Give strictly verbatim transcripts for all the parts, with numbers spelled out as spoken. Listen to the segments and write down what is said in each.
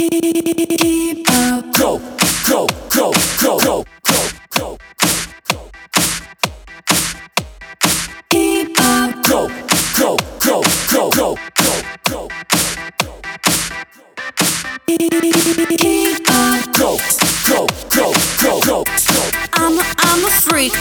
Keep up. Go, go, go, go, go, go, go. Keep up. Go, go, go, go, go, go, go. Keep up. Go, go, go, go, go, go. I'm a, I'm a freak.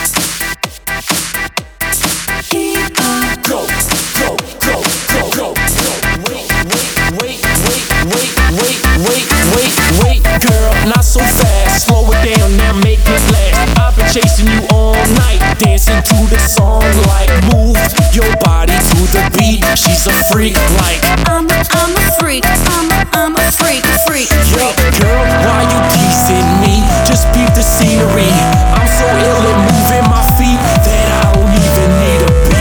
Keep up. Go, go, go, go, go, go. Wait, wait, wait, wait, wait, wait, wait, wait, girl, not so fast. Slow it down, now make it last. I've been chasing you all night, dancing to the song like move your body to the beat. She's a freak like I'm a, I'm a freak. I'm a, I'm a freak, freak, yo, freak. girl, why you teasing me? Just beat the scenery. I'm so ill at moving my feet that I don't even need a beat.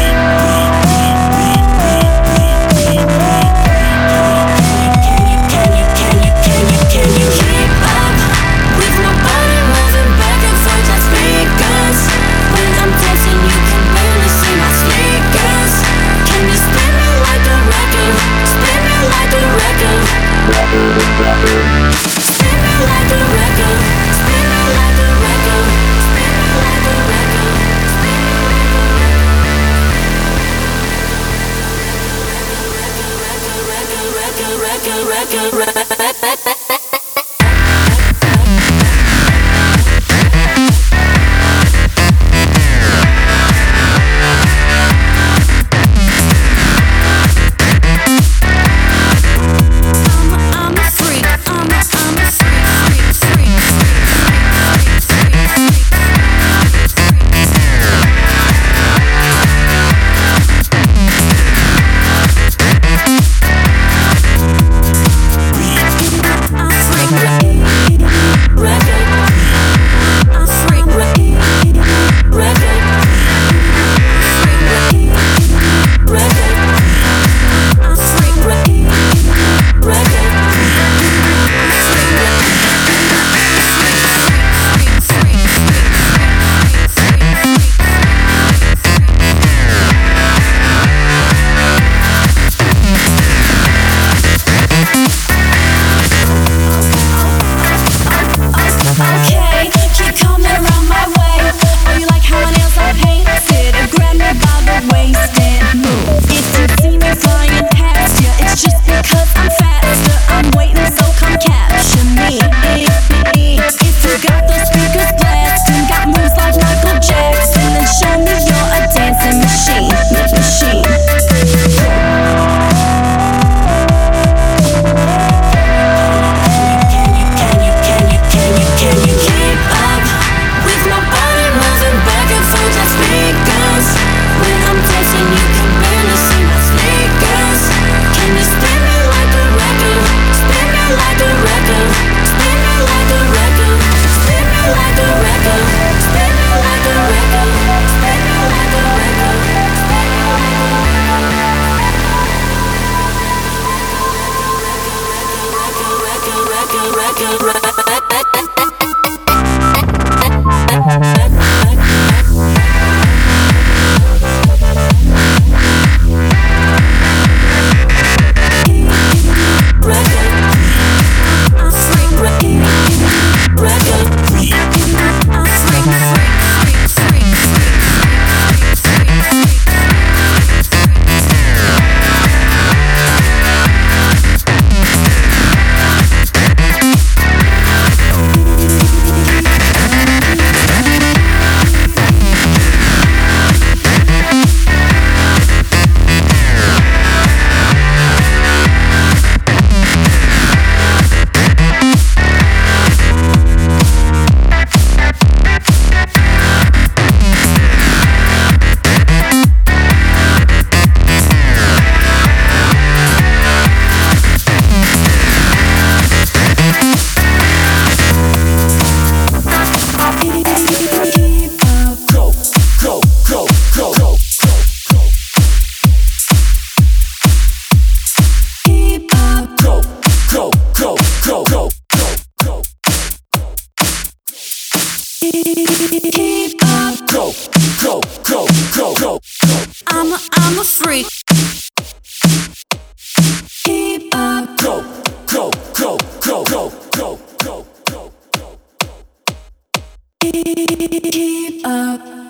Keep up. Go, go, go, go, go, go. I'm a, I'm a freak. Keep up. Go, go, go, go. go, go, go, go, go, go. Keep up.